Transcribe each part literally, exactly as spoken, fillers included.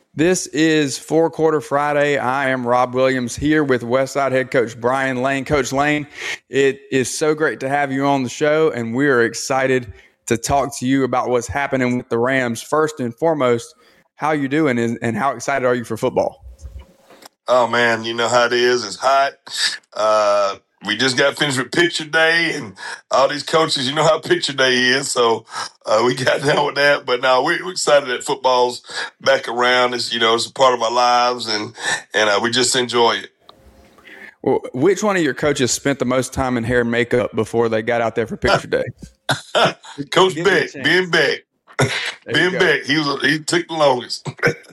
This is Four Quarter Friday. I am Rob Williams here with Westside head coach Brian Lane. Coach Lane, it is so great to have you on the show, and we are excited to talk to you about what's happening with the Rams. First and foremost, how you doing, and, and how excited are you for football? Oh, man, you know how it is. It's hot. Uh, we just got finished with picture day, and all these coaches, you know how picture day is. So uh, we got down with that. But now we're, we're excited that football's back around. It's, you know, it's a part of our lives, and, and uh, we just enjoy it. Well, which one of your coaches spent the most time in hair and makeup before they got out there for picture day? Coach Beck, Ben Beck. Ben Beck, he was he took the longest.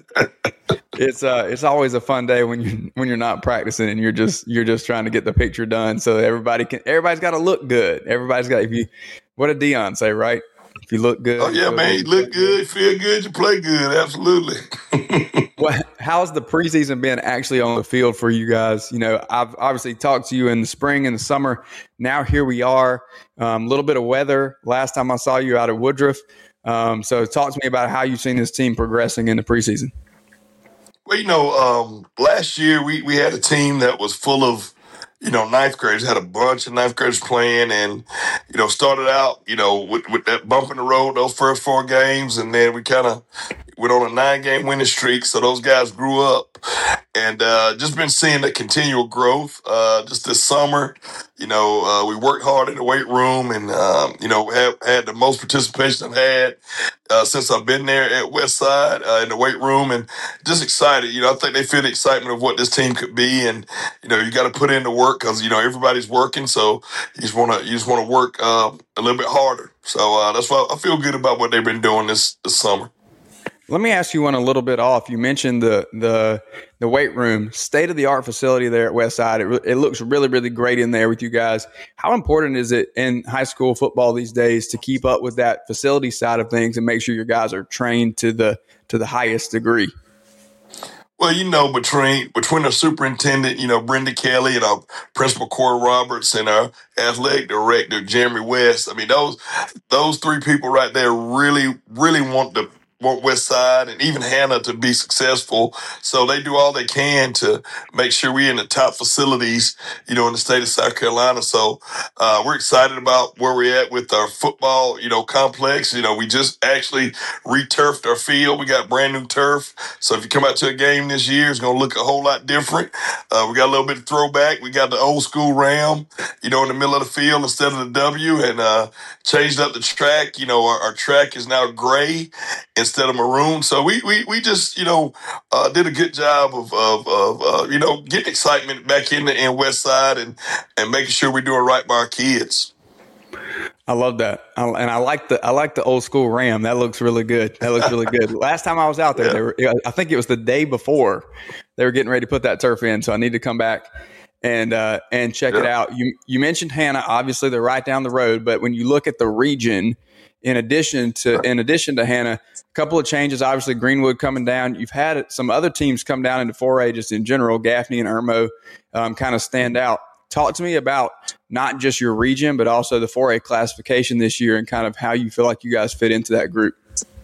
It's uh it's always a fun day when you when you're not practicing and you're just you're just trying to get the picture done so everybody can everybody's got to look good. Everybody's got if you what did Dion say, right? If you look good. Oh yeah, man, you look good, you feel good, you play good, absolutely. Well, how's the preseason been actually on the field for you guys? You know, I've obviously talked to you in the spring and the summer. Now here we are. A um, little bit of weather. Last time I saw you out at Woodruff. Um, so talk to me about how you've seen this team progressing in the preseason. Well, you know, um, last year we, we had a team that was full of, you know, ninth graders, had a bunch of ninth graders playing and, you know, started out, you know, with, with that bump in the road, those first four games. And then we kind of went on a nine game winning streak. So those guys grew up and uh, just been seeing the continual growth uh, just this summer. You know, uh, we worked hard in the weight room and, um, you know, have had the most participation I've had uh, since I've been there at Westside uh, in the weight room and just excited. You know, I think they feel the excitement of what this team could be. And, you know, you got to put in the work because, you know, everybody's working. So you just want to you just want to work uh, a little bit harder. So uh, that's why I feel good about what they've been doing this, this summer. Let me ask you one a little bit off. You mentioned the the the weight room, state of the art facility there at Westside. It, it looks really, really great in there with you guys. How important is it in high school football these days to keep up with that facility side of things and make sure your guys are trained to the to the highest degree? Well, you know, between between our superintendent, you know, Brenda Kelly, and our principal Corey Roberts, and our athletic director Jeremy West. I mean, those those three people right there really, really want to. want Westside and even Hannah to be successful. So they do all they can to make sure we're in the top facilities, you know, in the state of South Carolina. So uh, we're excited about where we're at with our football, you know, complex. You know, we just actually re-turfed our field. We got brand new turf. So if you come out to a game this year, it's going to look a whole lot different. Uh, we got a little bit of throwback. We got the old school Ram, you know, in the middle of the field instead of the W, and uh, changed up the track. You know, our, our track is now gray instead of maroon. So we we we just, you know, uh, did a good job of, of, of uh, you know, getting excitement back in the in Westside and, and making sure we're doing right by our kids. I love that. I, and I like the I like the old school Ram. That looks really good. That looks really good. Last time I was out there, yeah. they were, I think it was the day before they were getting ready to put that turf in. So I need to come back and uh, and check yeah. it out. You you mentioned Hannah. Obviously, they're right down the road. But when you look at the region, in addition to in addition to Hannah, a couple of changes. Obviously, Greenwood coming down. You've had some other teams come down into four A just in general. Gaffney and Irmo um, kind of stand out. Talk to me about not just your region, but also the four A classification this year and kind of how you feel like you guys fit into that group.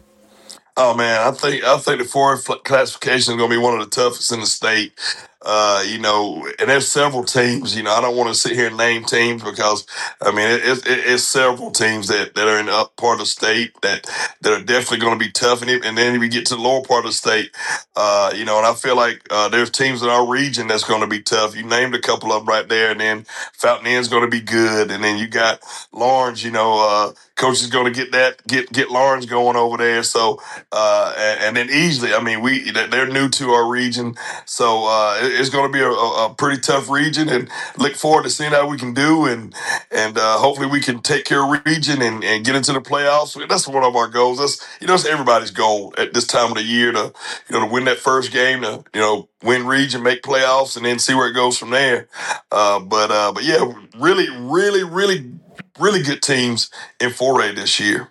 Oh man, I think I think the four A classification is going to be one of the toughest in the state. Uh, you know, and there's several teams. You know, I don't want to sit here and name teams because I mean it, it, it's several teams that, that are in the up part of the state that that are definitely going to be tough. And, it, and then we get to the lower part of the state, uh, you know, and I feel like uh, there's teams in our region that's going to be tough. You named a couple of them right there, and then Fountain Inn's going to be good, and then you got Lawrence. You know, uh, coach is going to get that get get Lawrence going over there. So uh, and, and then easily, I mean, we they're new to our region, so uh, it's going to be a, a pretty tough region, and look forward to seeing how we can do, and and uh, hopefully we can take care of region and, and get into the playoffs. That's one of our goals. That's you know, it's everybody's goal at this time of the year to you know to win that first game, to you know win region, make playoffs, and then see where it goes from there. Uh, but uh, but yeah, really, really, really, really good teams in four A this year.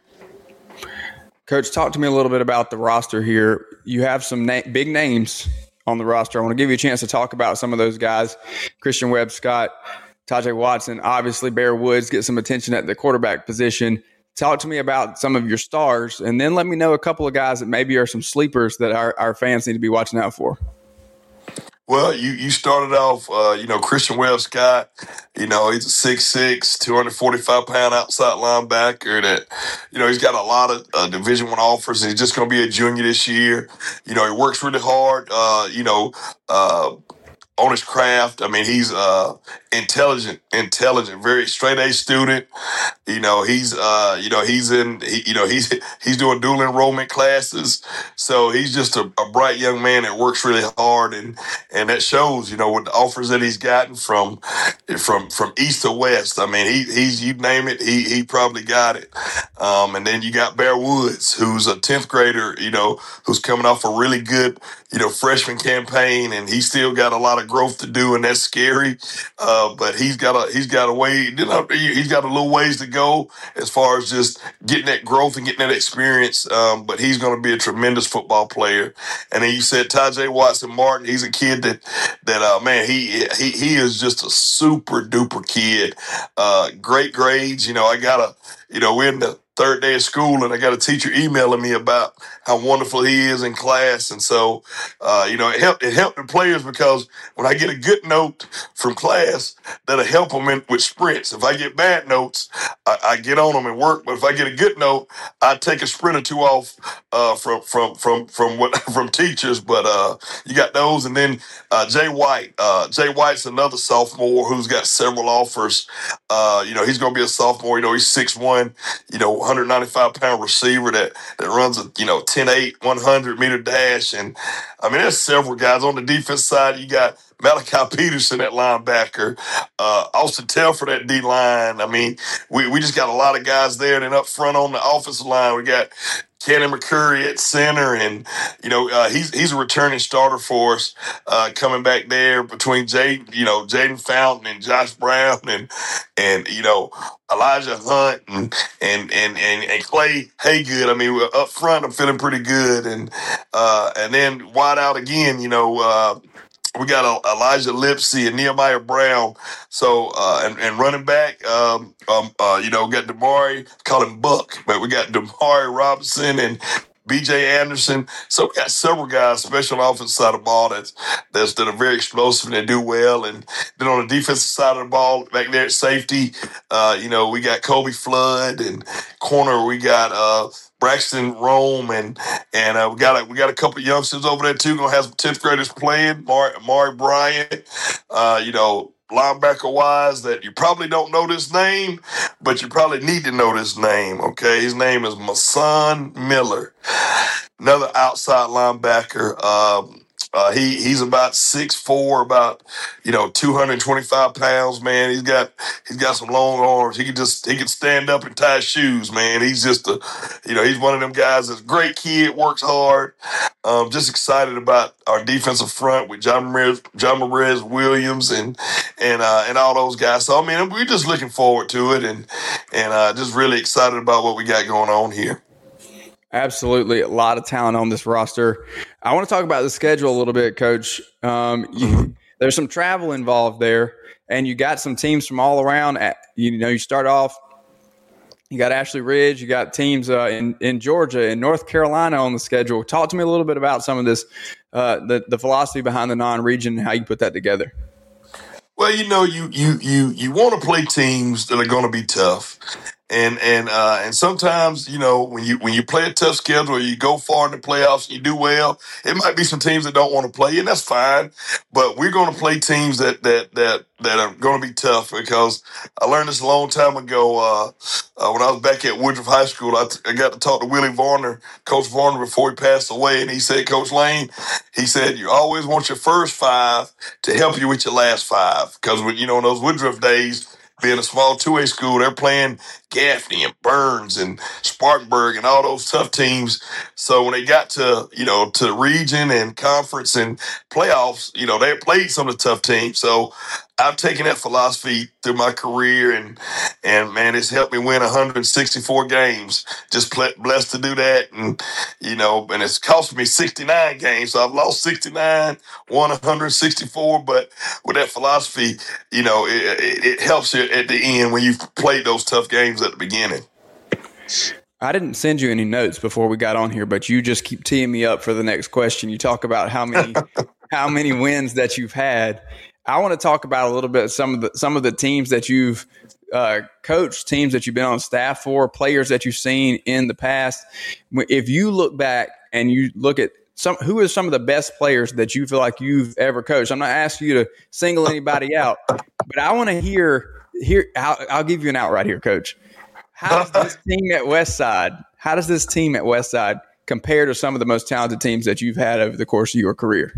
Coach, talk to me a little bit about the roster here. You have some na- big names on the roster. I want to give you a chance to talk about some of those guys. Christian Webb Scott, Tajay Watson, obviously Bear Woods get some attention at the quarterback position. talk to me about some of your stars, and then let me know a couple of guys that maybe are some sleepers that our, our fans need to be watching out for. Well, you, you started off, uh, you know, Christian Webb Scott. You know, he's a six six, two hundred forty-five pound outside linebacker that, you know, he's got a lot of uh, Division One offers. And he's just going to be a junior this year. You know, he works really hard, uh, you know, uh, on his craft. I mean, he's uh, intelligent, intelligent, very straight A student. You know, he's uh, you know, he's in, he, you know, he's he's doing dual enrollment classes. So he's just a, a bright young man that works really hard, and and that shows. You know, with the offers that he's gotten from from from east to west. I mean, he he's you name it, he he probably got it. Um, and then you got Bear Woods, who's a tenth grader. You know, who's coming off a really good, you know, freshman campaign, and he's still got a lot of growth to do, and that's scary. Uh, but he's got a he's got a way, you know, he's got a little ways to go as far as just getting that growth and getting that experience. Um, but he's going to be a tremendous football player. And then you said Tajay Watson Martin. He's a kid that that uh, man, he he he is just a super duper kid. Uh, great grades. You know, I got a you know we're in the third day of school, and I got a teacher emailing me about how wonderful he is in class. And so, uh, you know, it helped, it helped the players because when I get a good note from class, that'll help them in, with sprints. If I get bad notes, I, I get on them and work. But if I get a good note, I take a sprint or two off uh, from from from from what from teachers. But uh, you got those, and then uh, Jay White. Uh, Jay White's another sophomore who's got several offers. Uh, you know, he's going to be a sophomore. You know, he's six one. You know, one hundred ninety-five pound receiver that that runs a you know ten eight, one hundred meter dash. And I mean, there's several guys on the defense side. You got Malachi Peterson at linebacker, uh, Austin Telford at D line. I mean, we, we just got a lot of guys there. And then up front on the offensive line, we got Kenny McCurry at center, and you know uh, he's he's a returning starter for us, uh, coming back there between Jay, you know Jaden Fountain and Josh Brown and and you know Elijah Hunt and and and and, and Clay Haygood. I mean, up front, I'm feeling pretty good, and uh, and then wide out again, you know. Uh, We got Elijah Lipsy and Nehemiah Brown. So, uh, and, and running back, um, um, uh, you know, we got Damari, call him Buck, but we got Damari Robinson and B J Anderson. So we got several guys, especially on the offensive side of the ball, that's, that's that are very explosive and they do well. And then on the defensive side of the ball, back there at safety, uh, you know, we got Kobe Flood, and corner we got uh, Braxton Rome, and and uh, we got a, we got a couple of youngsters over there too. Gonna have some tenth graders playing. Mari, Mari Bryant, uh, you know, linebacker wise, that you probably don't know this name, but you probably need to know this name. Okay, his name is Mason Miller, another outside linebacker. Um, Uh, he he's about six four, about you know two hundred twenty-five pounds. Man, he's got he's got some long arms. He can just he can stand up and tie shoes. Man, he's just a you know he's one of them guys that's a great kid, works hard. Um, just excited about our defensive front with John Ramirez, John Ramirez Williams and and uh, and all those guys. So I mean, we're just looking forward to it, and and uh, just really excited about what we got going on here. Absolutely. A lot of talent on this roster. I want to talk about the schedule a little bit, Coach. Um, you, there's some travel involved there, and you got some teams from all around. At, you know, you start off, you got Ashley Ridge, you got teams uh, in, in Georgia and North Carolina on the schedule. Talk to me a little bit about some of this, uh, the, the philosophy behind the non-region and how you put that together. Well, you know, you you you you want to play teams that are going to be tough. And and uh, and sometimes, you know, when you when you play a tough schedule or you go far in the playoffs and you do well, it might be some teams that don't want to play, and that's fine. But we're going to play teams that that that that are going to be tough, because I learned this a long time ago. Uh, uh, when I was back at Woodruff High School, I, t- I got to talk to Willie Varner, Coach Varner, before he passed away, and he said, Coach Lane, he said, you always want your first five to help you with your last five, because when you know in those Woodruff days, being a small two A school, they're playing Gaffney and Burns and Spartanburg and all those tough teams. So when they got to, you know, to region and conference and playoffs, you know, they played some of the tough teams. So I've taken that philosophy through my career, and, and man, it's helped me win one hundred sixty-four games. Just ple- blessed to do that. And, you know, and it's cost me sixty-nine games. So I've lost sixty-nine, won one hundred sixty-four. But with that philosophy, you know, it, it, it helps you at the end when you've played those tough games at the beginning. I didn't send you any notes before we got on here, but you just keep teeing me up for the next question. You talk about how many how many wins that you've had. I want to talk about a little bit some of the some of the teams that you've uh, coached, teams that you've been on staff for, players that you've seen in the past. If you look back and you look at some, who are some of the best players that you feel like you've ever coached? I'm not asking you to single anybody out, but I want to hear here. I'll, I'll give you an out right here, Coach. How does this team at Westside, how does this team at Westside compare to some of the most talented teams that you've had over the course of your career?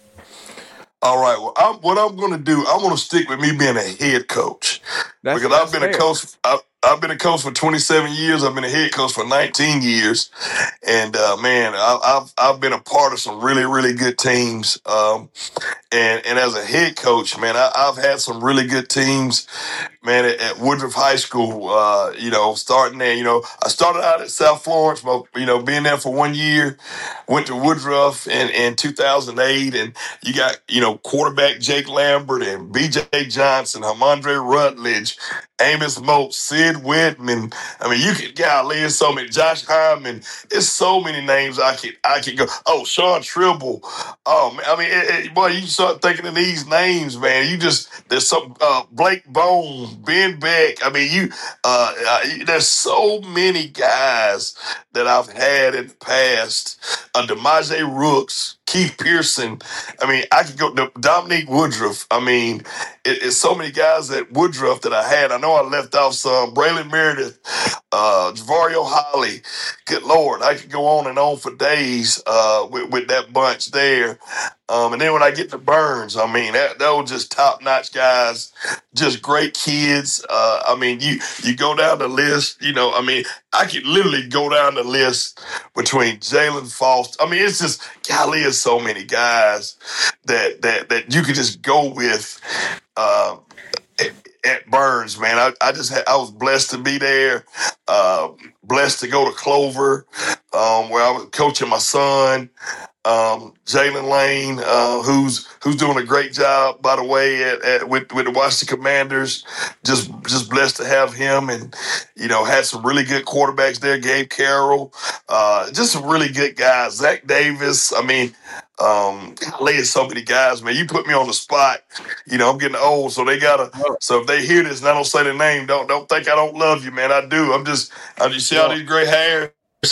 All right. Well, I'm, what I'm going to do, I'm going to stick with me being a head coach. That's, because that's I've been fair. a coach. I, I've been a coach for twenty-seven years. I've been a head coach for nineteen years, and uh, man, I, I've I've been a part of some really really good teams. Um, and and as a head coach, man, I, I've had some really good teams, man. At, at Woodruff High School, uh, you know, starting there, you know, I started out at South Florence, but you know, being there for one year, went to Woodruff in in two thousand eight, and you got you know quarterback Jake Lambert and B J Johnson, Hamondre Rutledge, Amos Moat, Sid Whitman. I mean, you could, golly, there's so many. Josh Hyman. There's so many names I could, I could go. Oh, Sean Tribble. Oh, man. I mean, it, it, boy, you start thinking of these names, man. You just, there's some, uh, Blake Bone, Ben Beck. I mean, you, uh, uh, there's so many guys that I've had in the past. Uh, DeMaje Rooks, Keith Pearson. I mean, I could go to Dominique Woodruff. I mean, it, it's so many guys at Woodruff that I had. I know I left off some. Braylon Meredith, uh, Javario Holly. Good Lord, I could go on and on for days uh, with, with that bunch there. Um, and then when I get to Burns, I mean, that, that was just top-notch guys, just great kids. Uh, I mean, you you go down the list, you know, I mean, I could literally go down the list between Jalen Foster. I mean, it's just, golly, there's so many guys that that that you could just go with uh, at, at Burns, man. I, I just had, I was blessed to be there, uh, blessed to go to Clover, um, where I was coaching my son. Um, Jalen Lane, uh, who's who's doing a great job, by the way, at, at with with the Washington Commanders. Just just blessed to have him, and you know, had some really good quarterbacks there. Gabe Carroll, uh, just some really good guys. Zach Davis. I mean, um, golly, so many guys, man. You put me on the spot. You know, I'm getting old, so they gotta. So if they hear this and I don't say the name, don't don't think I don't love you, man. I do. I'm just. I just see all these gray hairs.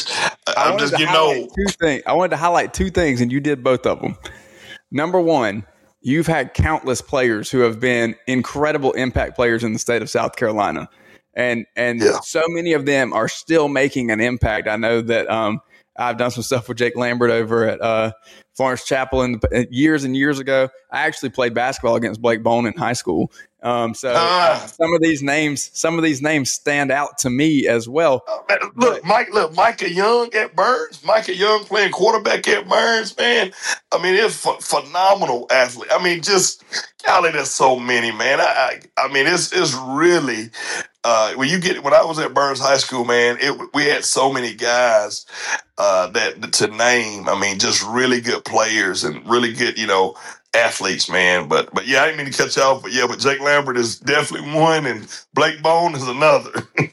I'm just getting old. Two things. I wanted to highlight two things, and you did both of them. Number one, you've had countless players who have been incredible impact players in the state of South Carolina, and and Yeah. so many of them are still making an impact. I know that um, I've done some stuff with Jake Lambert over at uh, Florence Chapel in the, years and years ago. I actually played basketball against Blake Bone in high school. Um, so Ah. some of these names, some of these names stand out to me as well. Oh, man, look, Mike, look, Micah Young at Burns, Micah Young playing quarterback at Burns, man. I mean, it's ph- phenomenal athlete. I mean, just golly, there's so many, man. I, I, I mean, it's it's really uh, when you get when I was at Burns High School, man. It we had so many guys uh, that to name. I mean, just really good players and really good, you know. Athletes, man, but but yeah, I didn't mean to cut you off, but yeah, but Jake Lambert is definitely one, and Blake Bone is another.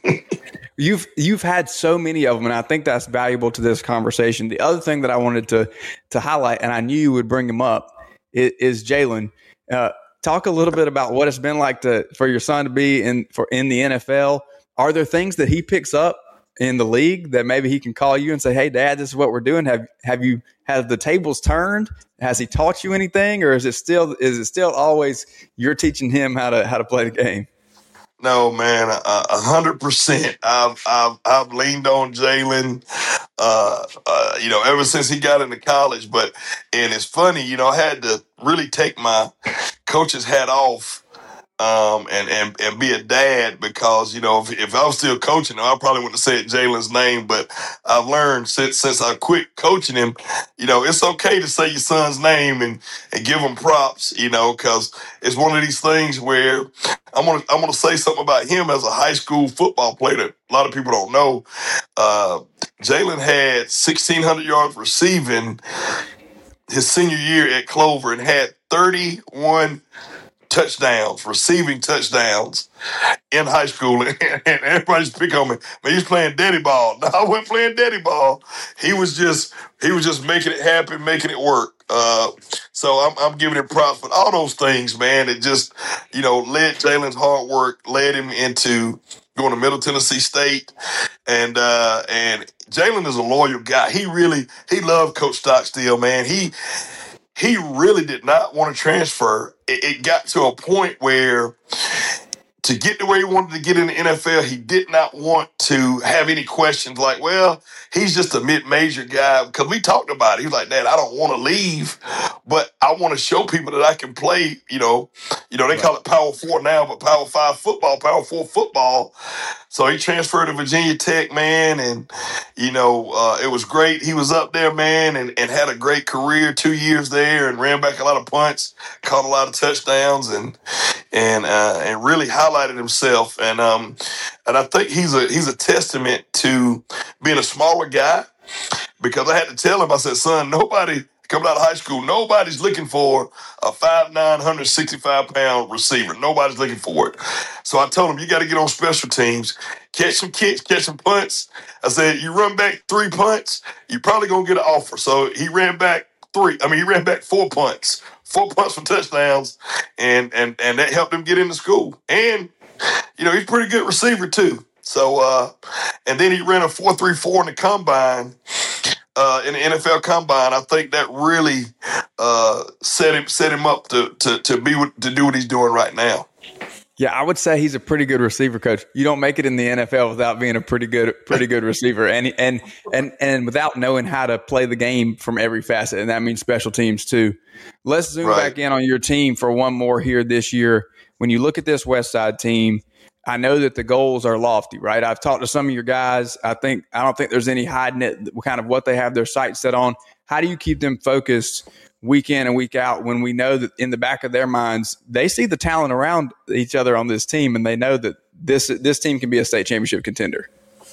You've you've had so many of them, and I think that's valuable to this conversation. The other thing that I wanted to to highlight, and I knew you would bring him up, is, is Jalen. Uh, talk a little bit about what it's been like to for your son to be in for in the N F L. Are there things that he picks up in the league that maybe he can call you and say, "Hey, Dad, this is what we're doing"? Have have you have the tables turned? Has he taught you anything, or is it still is it still always you're teaching him how to how to play the game? No, man, a hundred percent. I've I've I've leaned on Jalen, uh, uh, you know, ever since he got into college. But and it's funny, you know, I had to really take my coach's hat off. Um, and, and, and be a dad because, you know, if, if I was still coaching him, I probably wouldn't have said Jalen's name, but I've learned since, since I quit coaching him, you know, it's okay to say your son's name and, and give him props, you know, cause it's one of these things where I'm going to, I'm going to say something about him as a high school football player that a lot of people don't know. Uh, Jalen had sixteen hundred yards receiving his senior year at Clover and had thirty-one touchdowns, receiving touchdowns in high school, and, and everybody's pick on me. Man, he's playing daddy ball. No, I wasn't playing daddy ball. He was just he was just making it happen, making it work. Uh, so I'm, I'm giving him props for all those things, man. It just, you know, led Jalen's hard work, led him into going to Middle Tennessee State, and uh, and Jalen is a loyal guy. He really he loved Coach Stockstill, man. He he really did not want to transfer. It, it got to a point where, to get to where he wanted to get in the N F L, he did not want to have any questions like, well, he's just a mid-major guy. Because we talked about it. He was like, Dad, I don't want to leave, but I want to show people that I can play, you know. You know, they call it Power Four now, but Power Five football, Power Four football. So he transferred to Virginia Tech, man, and, you know, uh, it was great. He was up there, man, and, and had a great career, two years there, and ran back a lot of punts, caught a lot of touchdowns, and and uh, and really highlighted himself. And um, and I think he's a he's a testament to being a smaller guy, because I had to tell him, I said, son, nobody coming out of high school, nobody's looking for a five nine, one hundred sixty-five pound receiver. Nobody's looking for it. So I told him, you got to get on special teams, catch some kicks, catch some punts. I said, you run back three punts, you're probably going to get an offer. So he ran back three. I mean, he ran back four punts, four punts for touchdowns, and and and that helped him get into school. And, you know, he's a pretty good receiver too. So, uh, and then he ran a four three four in the combine. Uh, in the N F L Combine, I think that really uh, set him set him up to to to be to do what he's doing right now. Yeah, I would say he's a pretty good receiver, coach. You don't make it in the N F L without being a pretty good pretty good receiver, and and and and without knowing how to play the game from every facet, and that means special teams too. Let's zoom right. back in on your team for one more here this year. When you look at this West Side team, I know that the goals are lofty, right? I've talked to some of your guys. I think I don't think there's any hiding it, kind of what they have their sights set on. How do you keep them focused week in and week out when we know that in the back of their minds, they see the talent around each other on this team, and they know that this this team can be a state championship contender?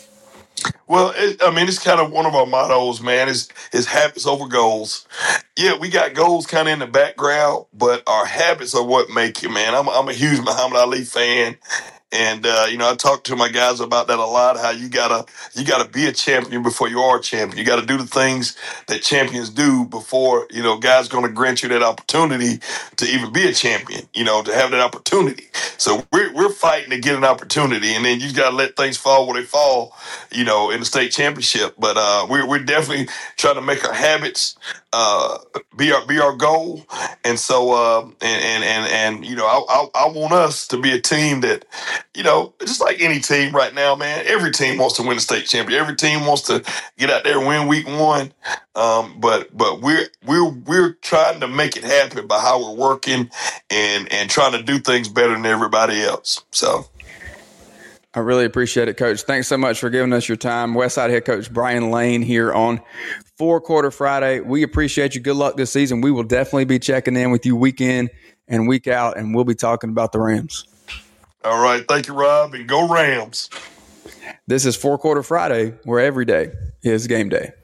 Well, it, I mean, it's kind of one of our mottos, man, is, is habits over goals. Yeah, we got goals kind of in the background, but our habits are what make you, man. I'm, I'm a huge Muhammad Ali fan. And, uh, you know, I talk to my guys about that a lot, how you gotta, you gotta be a champion before you are a champion. You gotta do the things that champions do before, you know, guys gonna grant you that opportunity to even be a champion, you know, to have that opportunity. So we're, we're fighting to get an opportunity, and then you gotta let things fall where they fall, you know, in the state championship. But, uh, we're, we're definitely trying to make our habits, uh, be our, be our goal. And so, uh, and, and, and, and, you know, I, I, I want us to be a team that, you know, just like any team right now, man, every team wants to win the state championship. Every team wants to get out there and win week one. Um, but but we're we're we're trying to make it happen by how we're working and and trying to do things better than everybody else. So I really appreciate it, Coach. Thanks so much for giving us your time. Westside head coach Brian Lane here on Four Quarter Friday. We appreciate you. Good luck this season. We will definitely be checking in with you week in and week out, and we'll be talking about the Rams. All right. Thank you, Rob, and go Rams. This is Four Quarter Friday, where every day is game day.